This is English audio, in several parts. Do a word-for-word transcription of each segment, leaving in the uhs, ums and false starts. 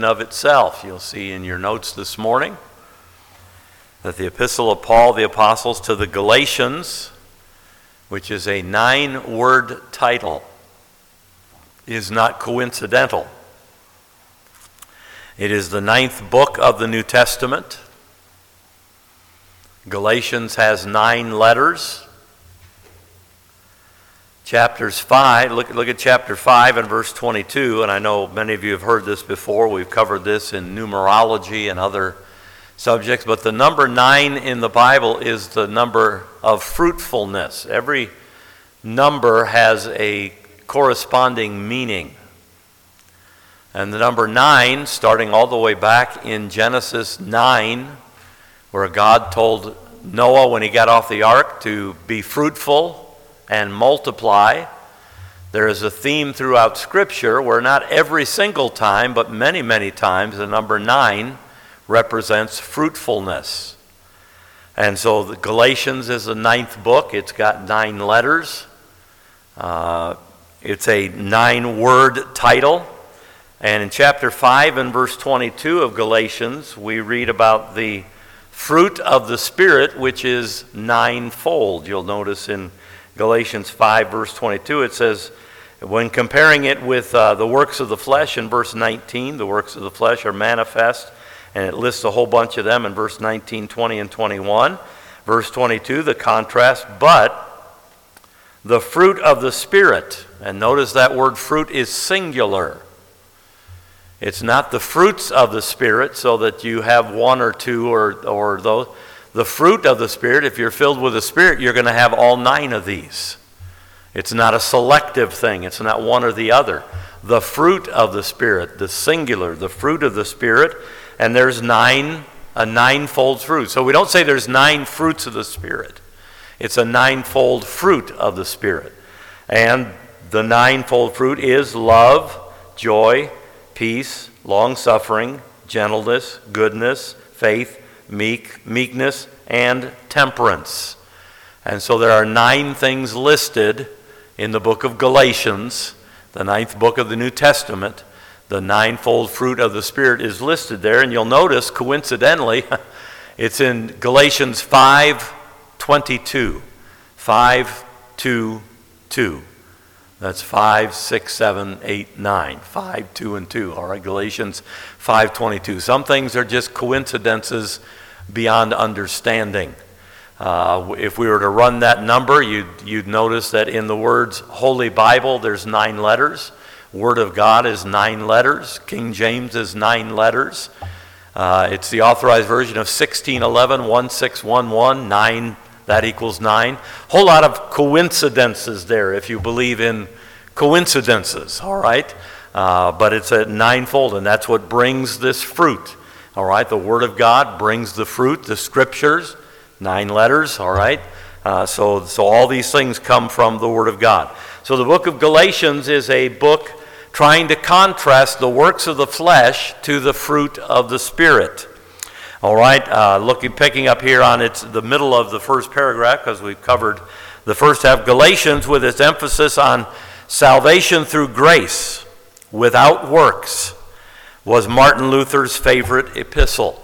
of itself. You'll see in your notes this morning that the Epistle of Paul the Apostle to the Galatians, which is a nine-word title, is not coincidental. It is the ninth book of the New Testament. Galatians has nine letters. Chapters five, look, look at chapter five and verse twenty-two, and I know many of you have heard this before. We've covered this in numerology and other subjects, but the number nine in the Bible is the number of fruitfulness. Every number has a corresponding meaning. And the number nine, starting all the way back in Genesis nine, where God told Noah when he got off the ark to be fruitful and multiply. There is a theme throughout Scripture where not every single time, but many, many times, the number nine represents fruitfulness. And so the Galatians is the ninth book. It's got nine letters. Uh, it's a nine-word title. And in chapter five and verse twenty-two of Galatians, we read about the fruit of the Spirit, which is ninefold. You'll notice in Galatians five, verse twenty-two, it says, when comparing it with uh, the works of the flesh in verse nineteen, the works of the flesh are manifest, and it lists a whole bunch of them in verse nineteen, twenty, and twenty-one. Verse twenty-two, the contrast, but the fruit of the Spirit, and notice that word fruit is singular. It's not the fruits of the Spirit, so that you have one or two or, or those. The fruit of the Spirit, if you're filled with the Spirit, you're going to have all nine of these. It's not a selective thing. It's not one or the other. The fruit of the Spirit, the singular, the fruit of the Spirit, and there's nine, a ninefold fruit. So we don't say there's nine fruits of the Spirit. It's a ninefold fruit of the Spirit. And the ninefold fruit is love, joy, peace, long-suffering, gentleness, goodness, faith, meek, meekness, and temperance. And so there are nine things listed in the book of Galatians, the ninth book of the New Testament. The ninefold fruit of the Spirit is listed there, and you'll notice, coincidentally, it's in Galatians five twenty-two. five two two. That's five, six, seven, eight, nine. five, two, and two. All right, Galatians five twenty-two. Some things are just coincidences beyond understanding. Uh, if we were to run that number, you'd, you'd notice that in the words Holy Bible, there's nine letters. Word of God is nine letters. King James is nine letters. Uh, it's the authorized version of sixteen eleven, sixteen eleven, nine, that equals nine. Whole lot of coincidences there if you believe in coincidences, all right? Uh, but it's a ninefold, and that's what brings this fruit. All right, the Word of God brings the fruit, the Scriptures, nine letters, all right? Uh, so, so all these things come from the Word of God. So the book of Galatians is a book trying to contrast the works of the flesh to the fruit of the Spirit. All right, uh, looking, picking up here on it's the middle of the first paragraph, because we've covered the first half. Galatians, with its emphasis on salvation through grace without works, was Martin Luther's favorite epistle.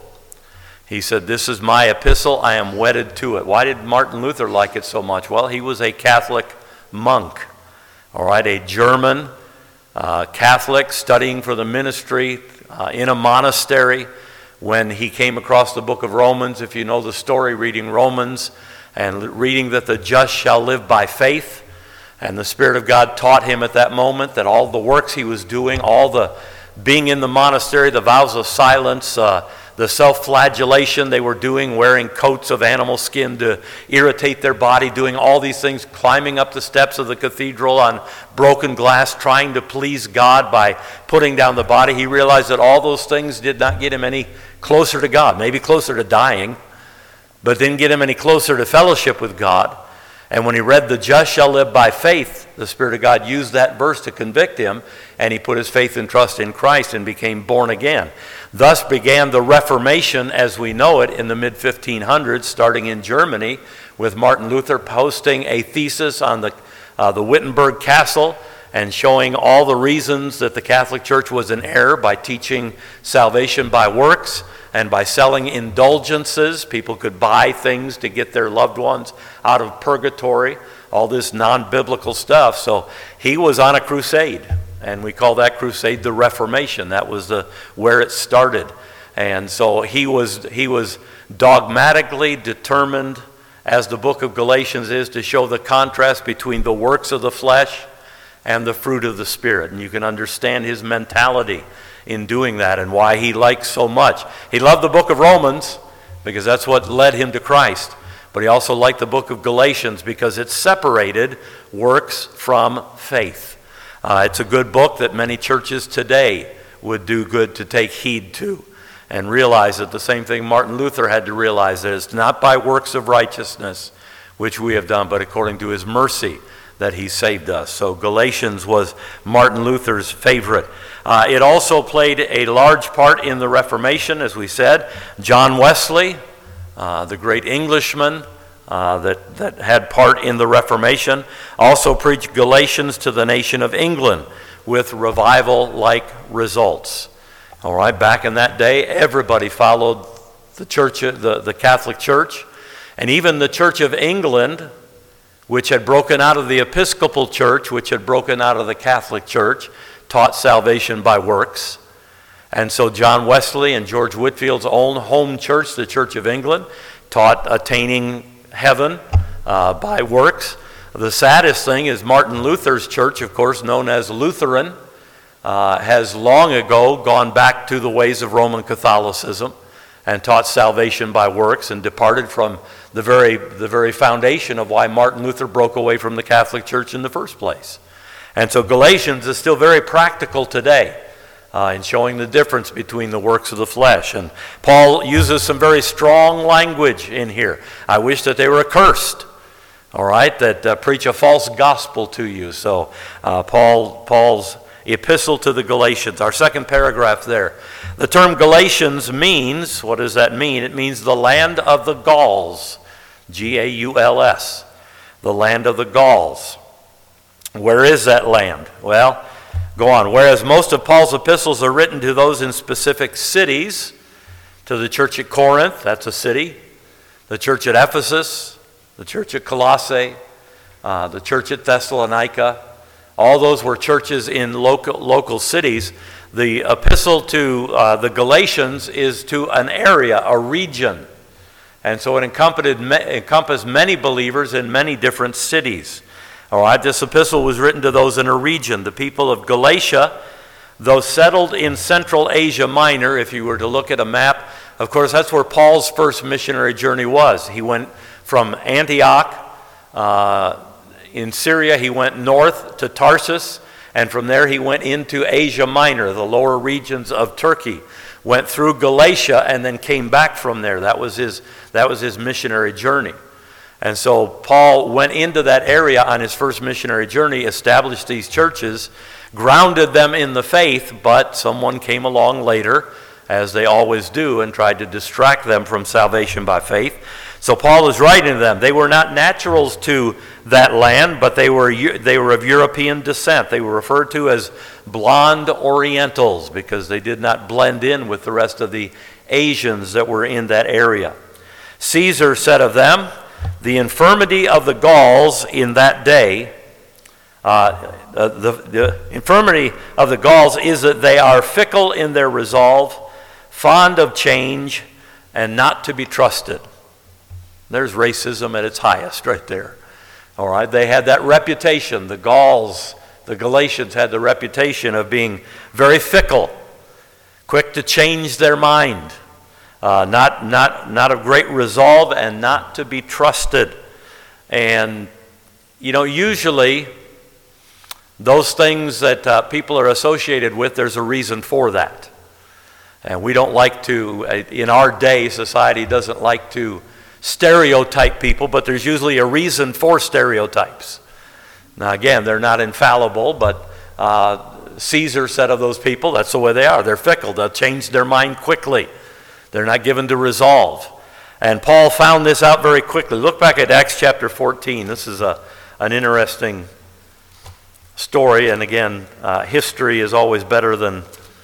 He said, this is my epistle, I am wedded to it. Why did Martin Luther like it so much? Well, he was a Catholic monk, all right, a German uh, Catholic studying for the ministry uh, in a monastery. When he came across the book of Romans, if you know the story, reading Romans and reading that the just shall live by faith, and the Spirit of God taught him at that moment that all the works he was doing, all the being in the monastery, the vows of silence, uh, the self-flagellation they were doing, wearing coats of animal skin to irritate their body, doing all these things, climbing up the steps of the cathedral on broken glass, trying to please God by putting down the body. He realized that all those things did not get him any closer to God, maybe closer to dying, but didn't get him any closer to fellowship with God. And when he read, the just shall live by faith, the Spirit of God used that verse to convict him, and he put his faith and trust in Christ and became born again. Thus began the Reformation as we know it in the mid fifteen hundreds, starting in Germany, with Martin Luther posting a thesis on the, uh, the Wittenberg Castle, and showing all the reasons that the Catholic Church was in error by teaching salvation by works and by selling indulgences. People could buy things to get their loved ones out of purgatory, all this non-biblical stuff. So he was on a crusade, and we call that crusade the Reformation. That was the where it started. And so he was he was dogmatically determined, as the book of Galatians is, to show the contrast between the works of the flesh and the fruit of the Spirit. And you can understand his mentality in doing that and why he liked so much. He loved the book of Romans because that's what led him to Christ. But he also liked the book of Galatians because it separated works from faith. Uh, it's a good book that many churches today would do good to take heed to and realize that the same thing Martin Luther had to realize, that it's not by works of righteousness which we have done, but according to his mercy that he saved us. So Galatians was Martin Luther's favorite. Uh, it also played a large part in the Reformation, as we said. John Wesley, uh, the great Englishman uh, that, that had part in the Reformation, also preached Galatians to the nation of England with revival-like results. All right, back in that day, everybody followed the church, the, the Catholic Church, and even the Church of England, which had broken out of the Episcopal Church, which had broken out of the Catholic Church, taught salvation by works. And so John Wesley and George Whitfield's own home church, the Church of England, taught attaining heaven uh, by works. The saddest thing is Martin Luther's church, of course, known as Lutheran, uh, has long ago gone back to the ways of Roman Catholicism and taught salvation by works and departed from the very the very foundation of why Martin Luther broke away from the Catholic Church in the first place. And so Galatians is still very practical today uh, in showing the difference between the works of the flesh. And Paul uses some very strong language in here. I wish that they were accursed, all right, that uh, preach a false gospel to you. So uh, Paul Paul's epistle to the Galatians, our second paragraph there. The term Galatians means, what does that mean? It means the land of the Gauls, G A U L S, the land of the Gauls. Where is that land? Well, go on. Whereas most of Paul's epistles are written to those in specific cities, to the church at Corinth, that's a city, the church at Ephesus, the church at Colossae, uh, the church at Thessalonica, all those were churches in local local cities. The epistle to uh, the Galatians is to an area, a region. And so it encompassed many believers in many different cities. All right, this epistle was written to those in a region. The people of Galatia, though settled in Central Asia Minor, if you were to look at a map, of course, that's where Paul's first missionary journey was. He went from Antioch, uh, in Syria, he went north to Tarsus, and from there he went into Asia Minor, the lower regions of Turkey, went through Galatia, and then came back from there. That was his, that was his missionary journey. And so Paul went into that area on his first missionary journey, established these churches, grounded them in the faith, but someone came along later, as they always do, and tried to distract them from salvation by faith. So Paul is writing to them. They were not naturals to that land, but they were they were of European descent. They were referred to as blonde Orientals because they did not blend in with the rest of the Asians that were in that area. Caesar said of them, the infirmity of the Gauls in that day, uh, the, the, the infirmity of the Gauls is that they are fickle in their resolve, fond of change, and not to be trusted. There's racism at its highest right there. All right, they had that reputation. The Gauls, the Galatians had the reputation of being very fickle, quick to change their mind, uh, not, not, not of great resolve, and not to be trusted. And, you know, usually those things that uh, people are associated with, there's a reason for that. And we don't like to, in our day, society doesn't like to stereotype people, but there's usually a reason for stereotypes. Now again, they're not infallible, but uh, Caesar said of those people, that's the way they are. They're fickle. They'll change their mind quickly. They're not given to resolve. And Paul found this out very quickly. Look back at Acts chapter fourteen. This is a, an interesting story, and again, uh, history is always better than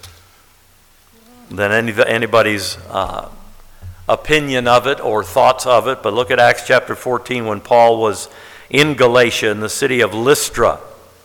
than any, anybody's uh, opinion of it or thoughts of it. But look at Acts chapter fourteen when Paul was in Galatia in the city of Lystra.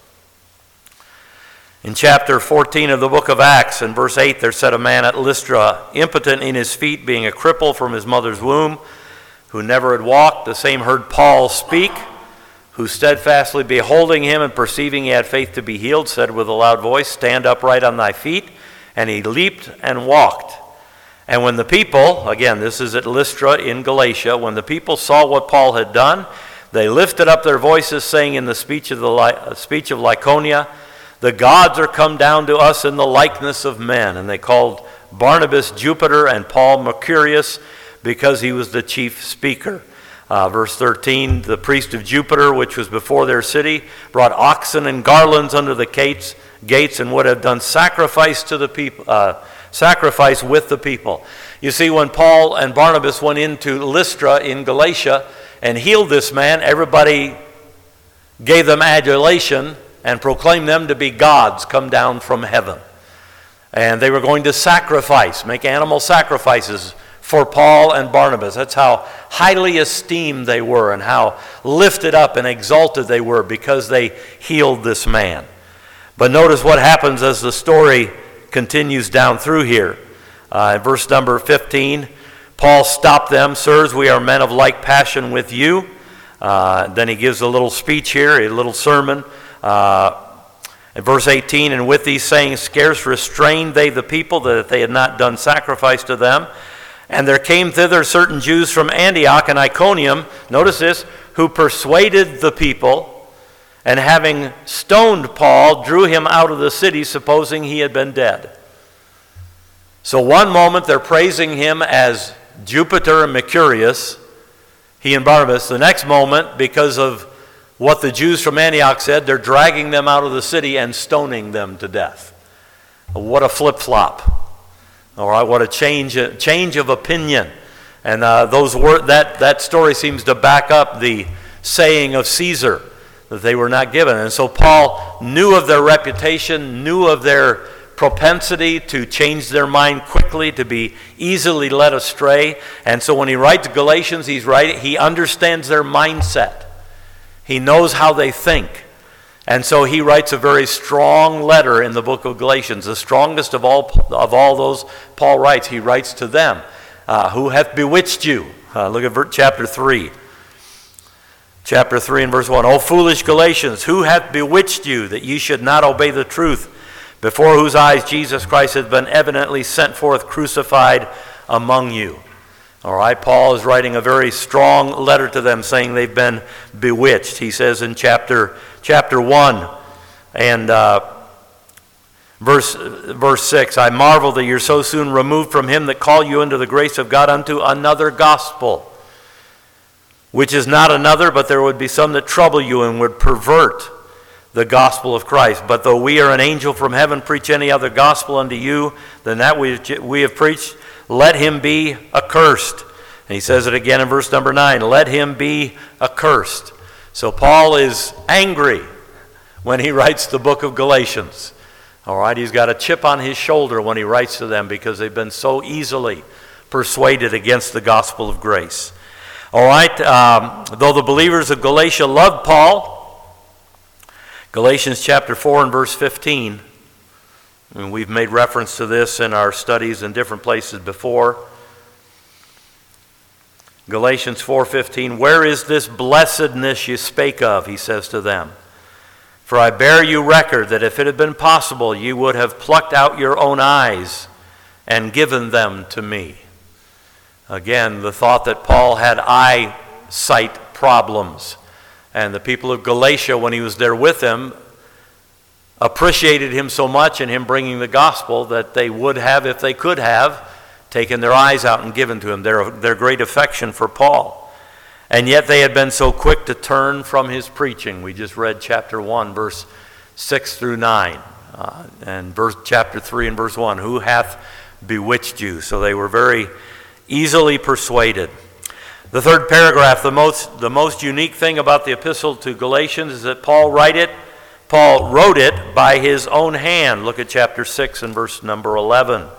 In chapter fourteen of the book of Acts, in verse eight, there said a man at Lystra, impotent in his feet, being a cripple from his mother's womb, who never had walked. The same heard Paul speak, who steadfastly beholding him and perceiving he had faith to be healed, said with a loud voice, stand upright on thy feet. And he leaped and walked. And when the people, again, this is at Lystra in Galatia, when the people saw what Paul had done, they lifted up their voices, saying in the speech of the uh, speech of Lycaonia, the gods are come down to us in the likeness of men. And they called Barnabas Jupiter and Paul Mercurius, because he was the chief speaker. Uh, verse thirteen, the priest of Jupiter, which was before their city, brought oxen and garlands under the gates, gates and would have done sacrifice to the people, uh, sacrifice with the people. You see, when Paul and Barnabas went into Lystra in Galatia and healed this man, everybody gave them adulation and proclaimed them to be gods come down from heaven. And they were going to sacrifice, make animal sacrifices for Paul and Barnabas. That's how highly esteemed they were and how lifted up and exalted they were because they healed this man. But notice what happens as the story continues down through here. Uh, in verse number fifteen, Paul stopped them. Sirs, we are men of like passion with you. Uh, then he gives a little speech here, a little sermon. Uh, in verse eighteen, and with these sayings scarce restrained they the people, that they had not done sacrifice to them. And there came thither certain Jews from Antioch and Iconium, notice this, who persuaded the people, and having stoned Paul, drew him out of the city, supposing he had been dead. So one moment they're praising him as Jupiter and Mercurius, he and Barnabas. The next moment, because of what the Jews from Antioch said, they're dragging them out of the city and stoning them to death. What a flip-flop. All right, what a change, change of opinion. And uh, those were, that, that story seems to back up the saying of Caesar, that they were not given. And so Paul knew of their reputation, knew of their propensity to change their mind quickly, to be easily led astray. And so when he writes Galatians, he's right, he understands their mindset. He knows how they think. And so he writes a very strong letter in the book of Galatians, the strongest of all of all those Paul writes. He writes to them, uh, who hath bewitched you? Uh, look at chapter three. Chapter three and verse one. O foolish Galatians, who hath bewitched you that ye should not obey the truth, before whose eyes Jesus Christ hath been evidently sent forth crucified among you? All right, Paul is writing a very strong letter to them saying they've been bewitched. He says in chapter chapter one and uh, verse, verse six, I marvel that you're so soon removed from him that called you into the grace of God unto another gospel, which is not another, but there would be some that trouble you and would pervert the gospel of Christ. But though we are an angel from heaven preach any other gospel unto you than that we, we have preached, let him be accursed. And he says it again in verse number nine, let him be accursed. So Paul is angry when he writes the book of Galatians. All right, he's got a chip on his shoulder when he writes to them because they've been so easily persuaded against the gospel of grace. All right, um, though the believers of Galatia loved Paul, Galatians chapter four and verse fifteen, and we've made reference to this in our studies in different places before. Galatians four fifteen, where is this blessedness you spake of, he says to them. For I bear you record that if it had been possible, you would have plucked out your own eyes and given them to me. Again, the thought that Paul had eyesight problems. And the people of Galatia, when he was there with them, appreciated him so much in him bringing the gospel that they would have, if they could have, taken their eyes out and given to him their, their great affection for Paul. And yet they had been so quick to turn from his preaching. We just read chapter one, verse six through nine, uh, and verse chapter three and verse one, who hath bewitched you? So they were very easily persuaded. The third paragraph, the most, the most unique thing about the epistle to Galatians is that Paul write it Paul wrote it by his own hand. Look at chapter six and verse number eleven.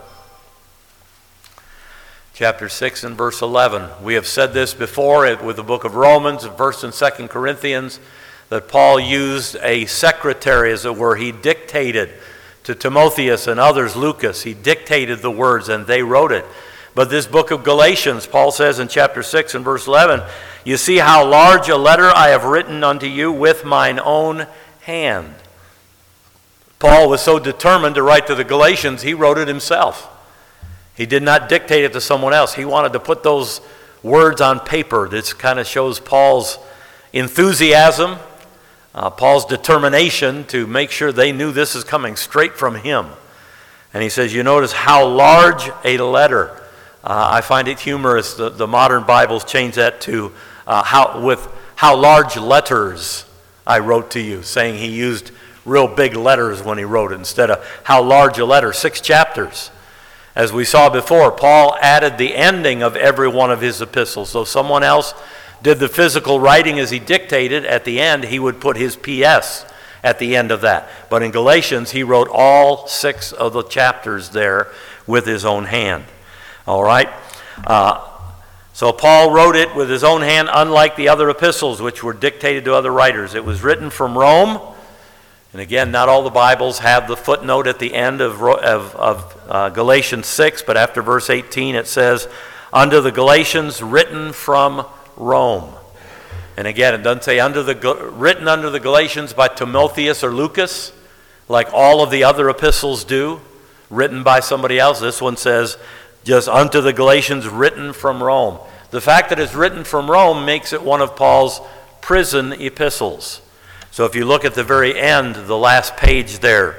Chapter six and verse eleven. We have said this before with the book of Romans, first and second Corinthians, that Paul used a secretary, as it were. He dictated to Timotheus and others, Lucas. He dictated the words and they wrote it. But this book of Galatians, Paul says in chapter six and verse eleven, you see how large a letter I have written unto you with mine own hand. Paul was so determined to write to the Galatians, he wrote it himself. He did not dictate it to someone else. He wanted to put those words on paper. This kind of shows Paul's enthusiasm, uh, Paul's determination to make sure they knew this is coming straight from him. And he says, you notice how large a letter. Uh, I find it humorous. The, the modern Bibles change that to uh, how with how large letters I wrote to you, saying he used real big letters when he wrote it instead of how large a letter. Six chapters. As we saw before, Paul added the ending of every one of his epistles. So someone else did the physical writing as he dictated. At the end, he would put his P S at the end of that. But in Galatians, he wrote all six of the chapters there with his own hand. All right? Uh, so Paul wrote it with his own hand, unlike the other epistles, which were dictated to other writers. It was written from Rome. And again, not all the Bibles have the footnote at the end of, of, of uh, Galatians six, but after verse eighteen it says, unto the Galatians written from Rome. And again, it doesn't say under the written under the Galatians by Timotheus or Lucas, like all of the other epistles do, written by somebody else. This one says just unto the Galatians written from Rome. The fact that it's written from Rome makes it one of Paul's prison epistles. So if you look at the very end, the last page there,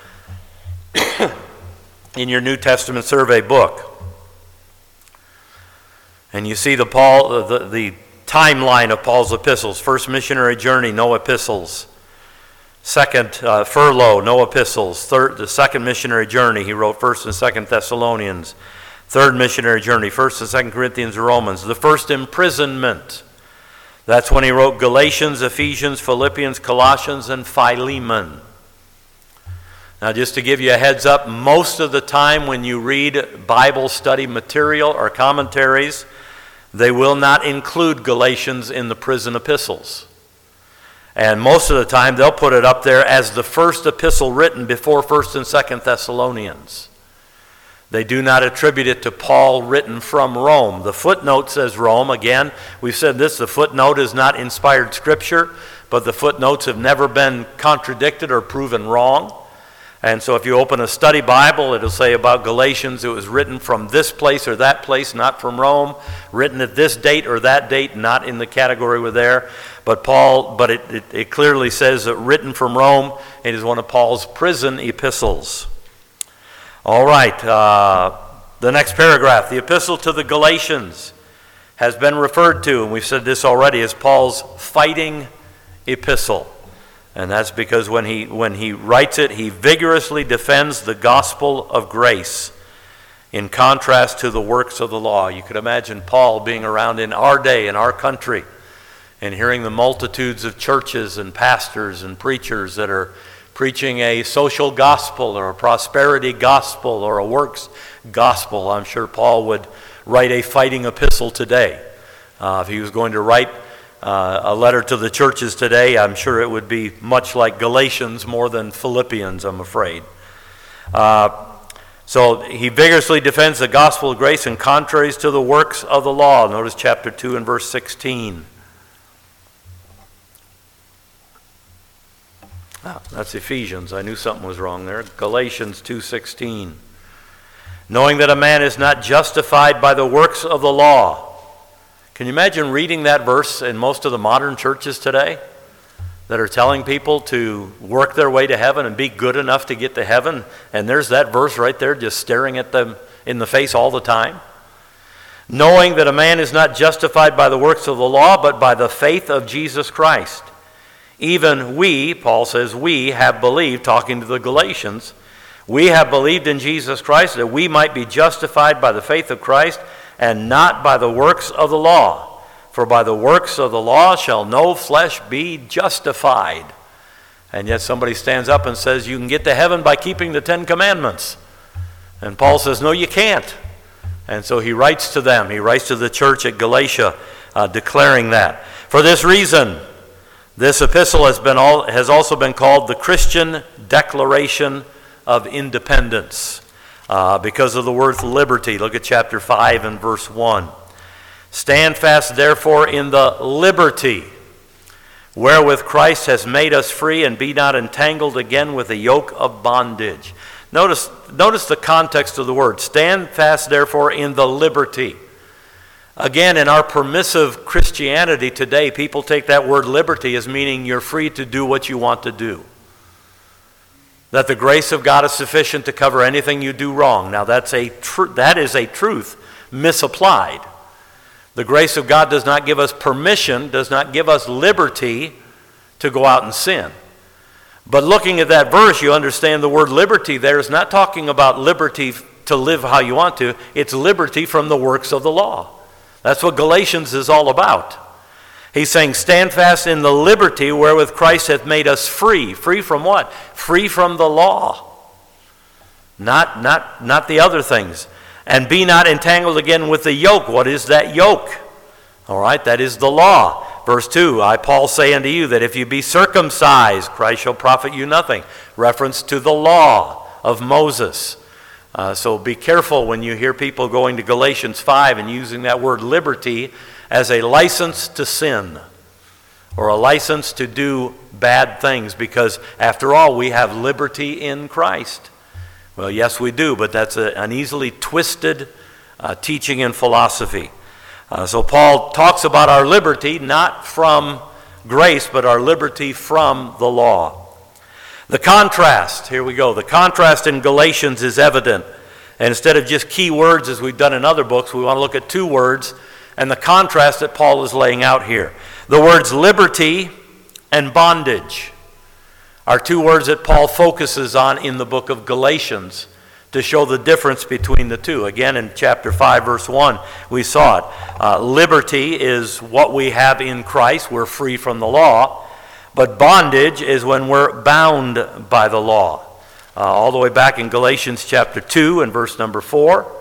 in your New Testament survey book, and you see the Paul the, the timeline of Paul's epistles. First missionary journey, no epistles. Second uh, furlough, no epistles. Third, the second missionary journey, he wrote First and Second Thessalonians. Third missionary journey, First and Second Corinthians and Romans. The first imprisonment. That's when he wrote Galatians, Ephesians, Philippians, Colossians, and Philemon. Now, just to give you a heads up, most of the time when you read Bible study material or commentaries, they will not include Galatians in the prison epistles. And most of the time, they'll put it up there as the first epistle written before First and Second Thessalonians. They do not attribute it to Paul written from Rome. The footnote says Rome. Again, we've said this, the footnote is not inspired scripture, but the footnotes have never been contradicted or proven wrong. And so if you open a study Bible, it'll say about Galatians, it was written from this place or that place, not from Rome, written at this date or that date, not in the category we're there. But Paul, but it, it, it clearly says that written from Rome. It is one of Paul's prison epistles. All right, uh, the next paragraph, the epistle to the Galatians has been referred to, and we've said this already, as Paul's fighting epistle. And that's because when he when he writes it, he vigorously defends the gospel of grace in contrast to the works of the law. You could imagine Paul being around in our day, in our country, and hearing the multitudes of churches and pastors and preachers that are preaching a social gospel or a prosperity gospel or a works gospel. I'm sure Paul would write a fighting epistle today. Uh, if he was going to write uh, a letter to the churches today, I'm sure it would be much like Galatians more than Philippians, I'm afraid. Uh, so he vigorously defends the gospel of grace in contraries to the works of the law. Notice chapter two and verse sixteen. Ah, that's Ephesians. I knew something was wrong there. Galatians two sixteen. Knowing that a man is not justified by the works of the law. Can you imagine reading that verse in most of the modern churches today that are telling people to work their way to heaven and be good enough to get to heaven? And there's that verse right there just staring at them in the face all the time. Knowing that a man is not justified by the works of the law, but by the faith of Jesus Christ. Even we, Paul says, we have believed, talking to the Galatians, we have believed in Jesus Christ that we might be justified by the faith of Christ and not by the works of the law. For by the works of the law shall no flesh be justified. And yet somebody stands up and says, you can get to heaven by keeping the Ten Commandments. And Paul says, no, you can't. And so he writes to them. He writes to the church at Galatia, uh, declaring that. For this reason, this epistle has been all, has also been called the Christian Declaration of Independence, uh, because of the word liberty. Look at chapter five and verse one. Stand fast, therefore, in the liberty wherewith Christ has made us free, and be not entangled again with the yoke of bondage. Notice, notice the context of the word. Stand fast, therefore, in the liberty. Again, in our permissive Christianity today, people take that word liberty as meaning you're free to do what you want to do. That the grace of God is sufficient to cover anything you do wrong. Now, that's a tr- that is a truth misapplied. The grace of God does not give us permission, does not give us liberty to go out and sin. But looking at that verse, you understand the word liberty there is not talking about liberty to live how you want to. It's liberty from the works of the law. That's what Galatians is all about. He's saying, stand fast in the liberty wherewith Christ hath made us free. Free from what? Free from the law. Not, not, not the other things. And be not entangled again with the yoke. What is that yoke? All right, that is the law. Verse two, I, Paul, say unto you that if you be circumcised, Christ shall profit you nothing. Reference to the law of Moses. Uh, so be careful when you hear people going to Galatians five and using that word liberty as a license to sin or a license to do bad things, because after all, we have liberty in Christ. Well, yes, we do, but that's a, an easily twisted uh, teaching and philosophy. Uh, so Paul talks about our liberty not from grace, but our liberty from the law. The contrast, here we go, the contrast in Galatians is evident. And instead of just key words as we've done in other books, we want to look at two words and the contrast that Paul is laying out here. The words liberty and bondage are two words that Paul focuses on in the book of Galatians to show the difference between the two. Again, in chapter five, verse one, we saw it. Uh, liberty is what we have in Christ. We're free from the law. But bondage is when we're bound by the law. Uh, all the way back in Galatians chapter two and verse number four,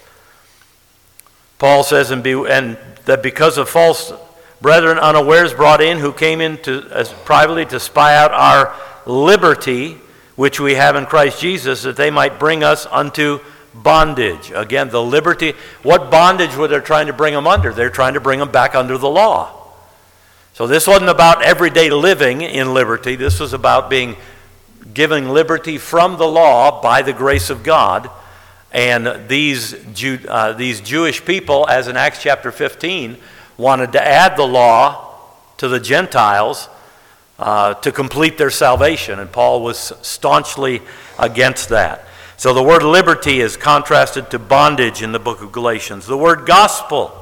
Paul says, and, be, and that because of false brethren unawares brought in, who came in to, as privately to spy out our liberty, which we have in Christ Jesus, that they might bring us unto bondage. Again, the liberty. What bondage were they trying to bring them under? They're trying to bring them back under the law. So this wasn't about everyday living in liberty. This was about being given liberty from the law by the grace of God. And these Jew, uh, these Jewish people, as in Acts chapter fifteen, wanted to add the law to the Gentiles uh, to complete their salvation. And Paul was staunchly against that. So the word liberty is contrasted to bondage in the book of Galatians. The word gospel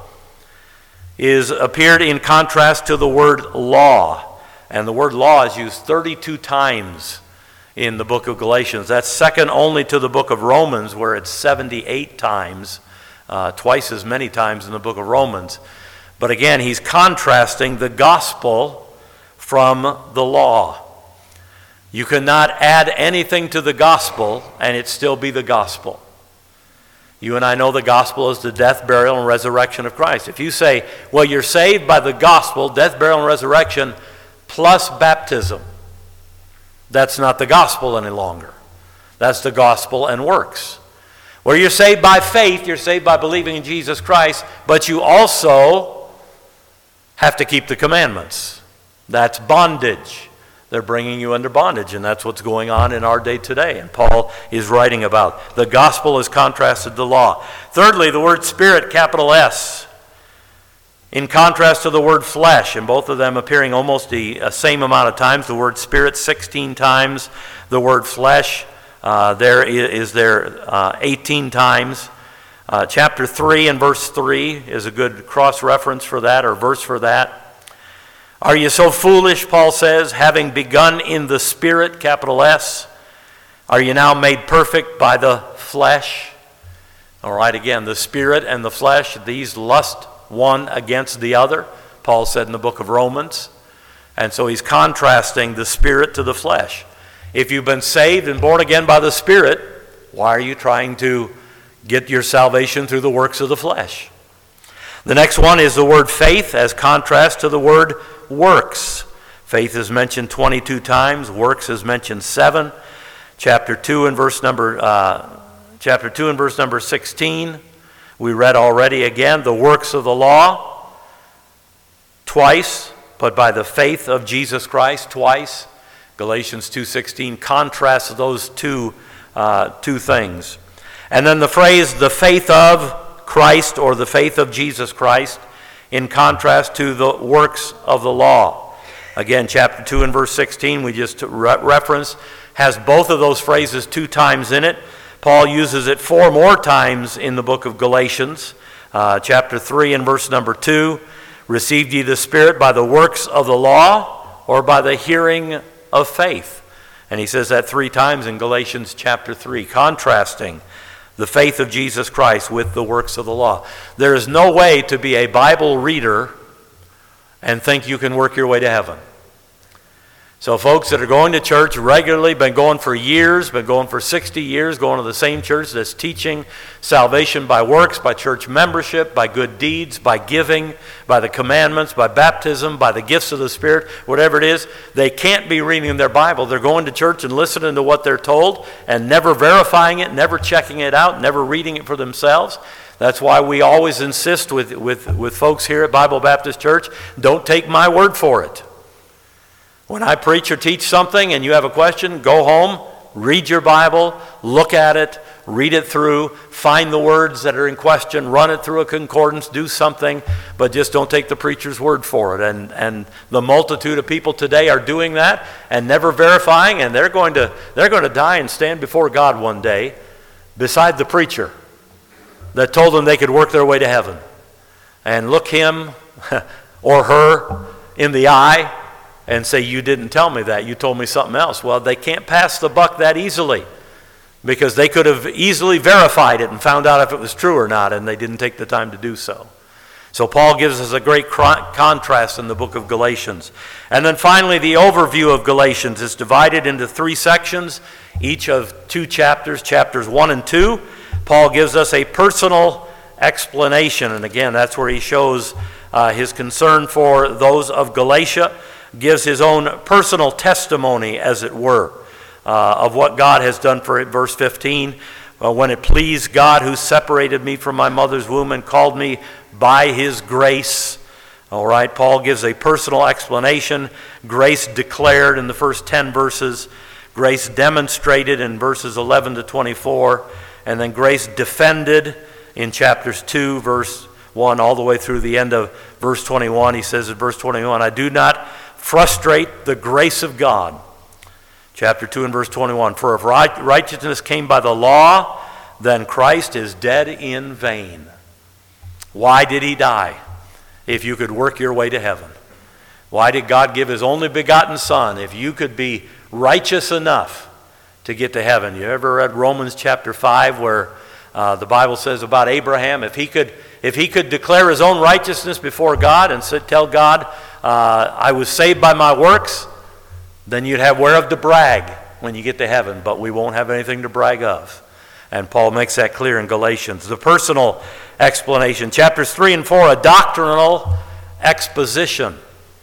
is appeared in contrast to the word law. And the word law is used thirty-two times in the book of Galatians. That's second only to the book of Romans, where it's seventy-eight times, uh, twice as many times in the book of Romans. But again, he's contrasting the gospel from the law. You cannot add anything to the gospel and it still be the gospel. You and I know the gospel is the death, burial, and resurrection of Christ. If you say, well, you're saved by the gospel, death, burial, and resurrection, plus baptism, that's not the gospel any longer. That's the gospel and works. Where you're saved by faith, you're saved by believing in Jesus Christ, but you also have to keep the commandments. That's bondage. They're bringing you under bondage, and that's what's going on in our day today. And Paul is writing about the gospel is contrasted to the law. Thirdly, the word spirit, capital S, in contrast to the word flesh, and both of them appearing almost the uh, same amount of times. The word spirit sixteen times. The word flesh uh, there is there uh, eighteen times. Uh, chapter three and verse three is a good cross-reference for that, or verse for that. Are you so foolish, Paul says, having begun in the spirit, capital S, are you now made perfect by the flesh? All right, again, the spirit and the flesh, these lust one against the other, Paul said in the book of Romans. And so he's contrasting the Spirit to the flesh. If you've been saved and born again by the Spirit, why are you trying to get your salvation through the works of the flesh? The next one is the word faith as contrast to the word works. Faith is mentioned twenty-two times. Works is mentioned seven. Chapter two and verse number uh, chapter two and verse number sixteen. We read already again the works of the law twice, but by the faith of Jesus Christ twice. Galatians two sixteen contrasts those two uh, two things. And then the phrase the faith of Christ or the faith of Jesus Christ in contrast to the works of the law. Again, chapter two and verse sixteen we just re- referenced has both of those phrases two times in it. Paul uses it four more times in the book of Galatians. Uh, chapter three and verse number two, received ye the Spirit by the works of the law or by the hearing of faith? And he says that three times in Galatians chapter three, contrasting the faith of Jesus Christ with the works of the law. There is no way to be a Bible reader and think you can work your way to heaven. So folks that are going to church regularly, been going for years, been going for sixty years, going to the same church that's teaching salvation by works, by church membership, by good deeds, by giving, by the commandments, by baptism, by the gifts of the Spirit, whatever it is, they can't be reading their Bible. They're going to church and listening to what they're told and never verifying it, never checking it out, never reading it for themselves. That's why we always insist with, with, with folks here at Bible Baptist Church, don't take my word for it. When I preach or teach something and you have a question, go home, read your Bible, look at it, read it through, find the words that are in question, run it through a concordance, do something, but just don't take the preacher's word for it. And and the multitude of people today are doing that and never verifying, and they're going to they're going to die and stand before God one day beside the preacher that told them they could work their way to heaven. And look him or her in the eye and say, you didn't tell me that, you told me something else. Well, they can't pass the buck that easily because they could have easily verified it and found out if it was true or not, and they didn't take the time to do so. So Paul gives us a great contrast in the book of Galatians. And then finally, the overview of Galatians is divided into three sections, each of two chapters, chapters one and two. Paul gives us a personal explanation, and again, that's where he shows uh, his concern for those of Galatia, gives his own personal testimony, as it were, uh, of what God has done for it. Verse fifteen, uh, when it pleased God who separated me from my mother's womb and called me by his grace. All right, Paul gives a personal explanation. Grace declared in the first ten verses. Grace demonstrated in verses eleven to twenty-four. And then grace defended in chapters two, verse one, all the way through the end of verse twenty-one. He says in verse twenty-one, I do not frustrate the grace of God. Chapter two and verse twenty-one, for if righteousness came by the law, then Christ is dead in vain. Why did he die? If you could work your way to heaven. Why did God give his only begotten Son? If you could be righteous enough to get to heaven. You ever read Romans chapter five where uh, the Bible says about Abraham, if he could if he could declare his own righteousness before God and sit, tell God, uh, I was saved by my works, then you'd have whereof to brag when you get to heaven, but we won't have anything to brag of. And Paul makes that clear in Galatians. The personal explanation. Chapters three and four, a doctrinal exposition.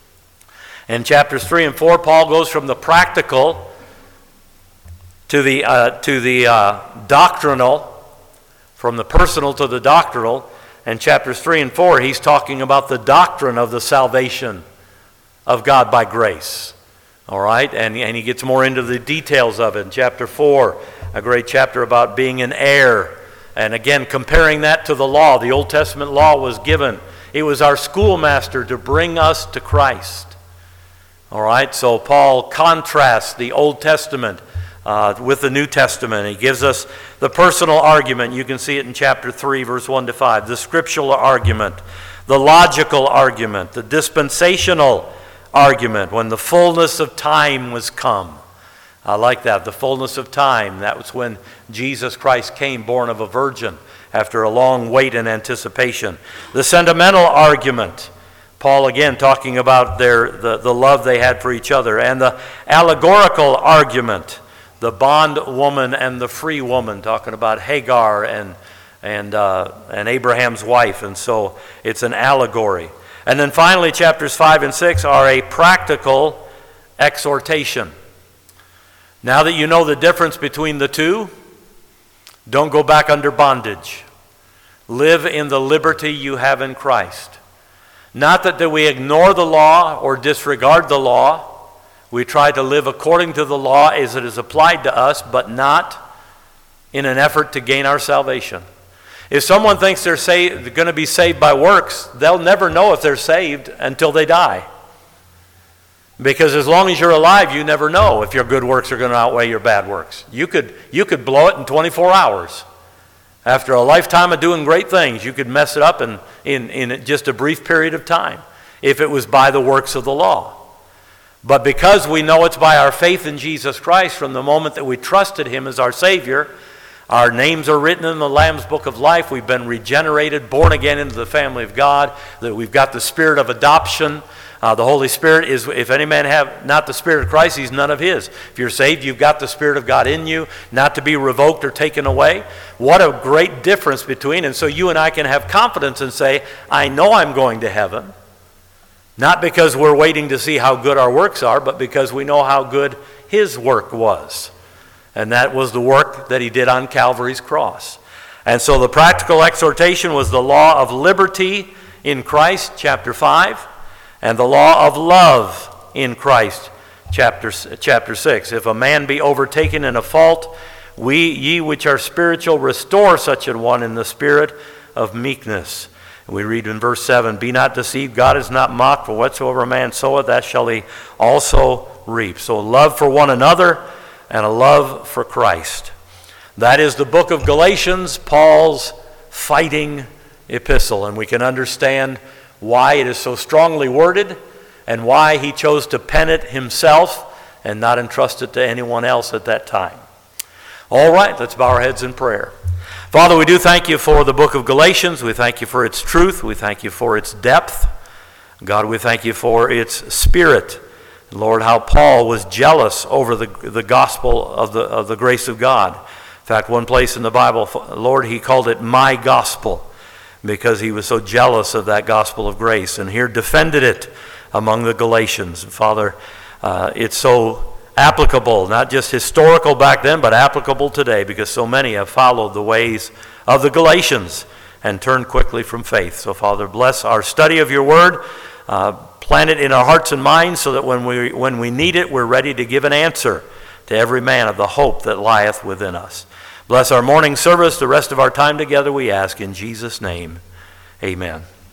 In chapters three and four, Paul goes from the practical to the, uh, to the uh, doctrinal, from the personal to the doctrinal. And chapters three and four, he's talking about the doctrine of the salvation of God by grace. All right, and, and he gets more into the details of it. In chapter four, a great chapter about being an heir. And again, comparing that to the law. The Old Testament law was given. It was our schoolmaster to bring us to Christ. All right, so Paul contrasts the Old Testament uh, with the New Testament. He gives us the personal argument. You can see it in chapter three, verse one to five. The scriptural argument, the logical argument, the dispensational argument, when the fullness of time was come. I like that, the fullness of time. That was when Jesus Christ came, born of a virgin, after a long wait and anticipation. The sentimental argument, Paul again talking about their the, the love they had for each other. And the allegorical argument, the bondwoman and the free woman, talking about Hagar and and uh, and Abraham's wife. And so it's an allegory. And then finally, chapters five and six are a practical exhortation. Now that you know the difference between the two, don't go back under bondage. Live in the liberty you have in Christ. Not that, that we ignore the law or disregard the law. We try to live according to the law as it is applied to us, but not in an effort to gain our salvation. If someone thinks they're, say, they're going to be saved by works, they'll never know if they're saved until they die. Because as long as you're alive, you never know if your good works are going to outweigh your bad works. You could, you could blow it in twenty-four hours. After a lifetime of doing great things, you could mess it up in, in, in just a brief period of time if it was by the works of the law. But because we know it's by our faith in Jesus Christ from the moment that we trusted Him as our Savior, our names are written in the Lamb's Book of Life. We've been regenerated, born again into the family of God. That we've got the spirit of adoption. Uh, the Holy Spirit is, if any man have not the Spirit of Christ, he's none of his. If you're saved, you've got the Spirit of God in you, not to be revoked or taken away. What a great difference between, and so you and I can have confidence and say, I know I'm going to heaven. Not because we're waiting to see how good our works are, but because we know how good His work was. And that was the work that He did on Calvary's cross. And so the practical exhortation was the law of liberty in Christ, chapter five. And the law of love in Christ, chapter, chapter six. If a man be overtaken in a fault, we, ye which are spiritual, restore such an one in the spirit of meekness. And we read in verse seven, be not deceived, God is not mocked, for whatsoever a man soweth, that shall he also reap. So love for one another and a love for Christ. That is the book of Galatians, Paul's fighting epistle. And we can understand why it is so strongly worded, and why he chose to pen it himself and not entrust it to anyone else at that time. All right, let's bow our heads in prayer. Father, we do thank you for the book of Galatians. We thank you for its truth. We thank you for its depth. God, we thank you for its spirit. Lord, how Paul was jealous over the, the gospel of the, of the grace of God. In fact, one place in the Bible, Lord, he called it my gospel, because he was so jealous of that gospel of grace, and here defended it among the Galatians. Father, uh, it's so applicable, not just historical back then, but applicable today, because so many have followed the ways of the Galatians and turned quickly from faith. So Father, bless our study of your word, uh, plant it in our hearts and minds so that when we, when we need it, we're ready to give an answer to every man of the hope that lieth within us. Bless our morning service, the rest of our time together, we ask in Jesus' name. Amen.